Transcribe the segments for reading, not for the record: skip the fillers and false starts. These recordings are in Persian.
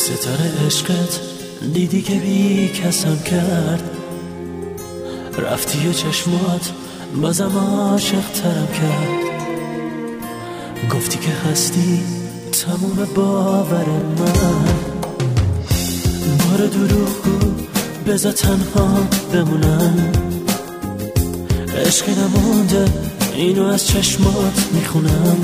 ستاره عشقت دیدی که بی کسم کرد، رفتی و چشمات بازم عاشق ترم کرد. گفتی که هستی تموم باور من، بار دروغگو بذار تنها بمونم. عشقی نمونده اینو از چشمات میخونم.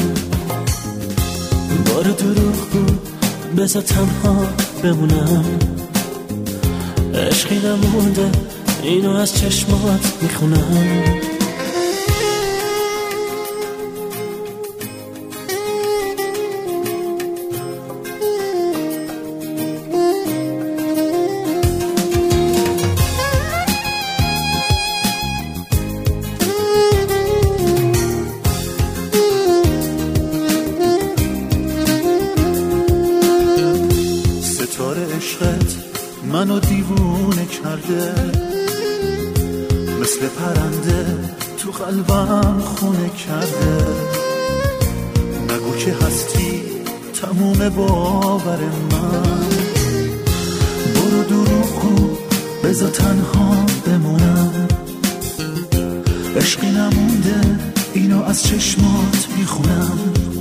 بار دروغگو بذار تنها بمونم. عشقی نمونده اینو از چشمات میخونم. ستاره عشقت منو دیوونه کرده، مثل پرنده تو قلبم خونه کرده. نگو که هستی تموم باور من، برو دروغگو بذار تنها بمونم. عشقی نمونده اینو از چشمات میخونم.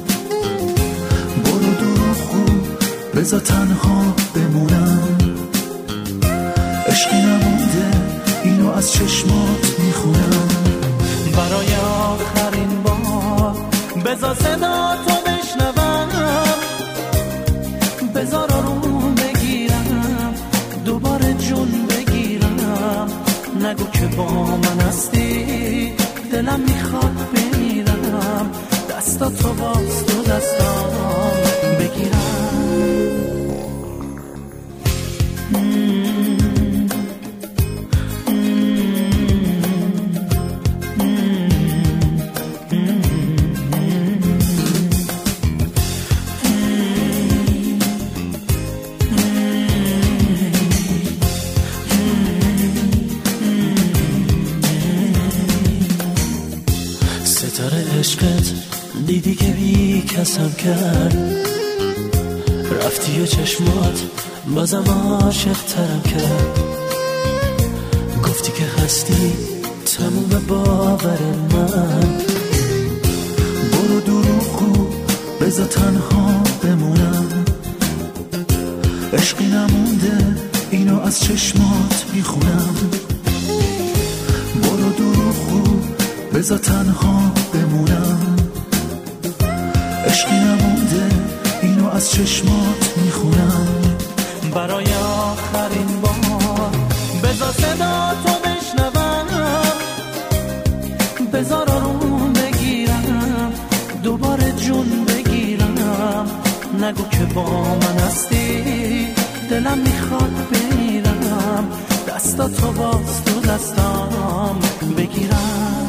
برو دروغگو بذار تنها بمونم. عشقی نمونده اینو از چشمات میخونم. برای آخرین بار بذار صدا تو بشنوم، بذار آروم بگیرم، دوباره جون بگیرم. نگو که با من هستی، دلم میخواد بمیرم. دستاتو باز تو دستام بگیرم. ستاره عشقت دیدی که بی کسم کرد، رفتی و چشمات بازم عاشق ترم کرد. گفتی که هستی تموم باور من، برو دروغگو بذار تنها بمونم. عشقی نمونده اینو از چشمات میخونم. برو دروغگو بذار تنها بمونم. عشقی نمونده اینو از چشمات میخونم. برای آخرین بار بذار صدا تو بشنوم، بذار آروم بگیرم، دوباره جون بگیرم. نگو که با من هستی، دلم میخواد بمیرم. دستاتو باز تو دستام بگیرم.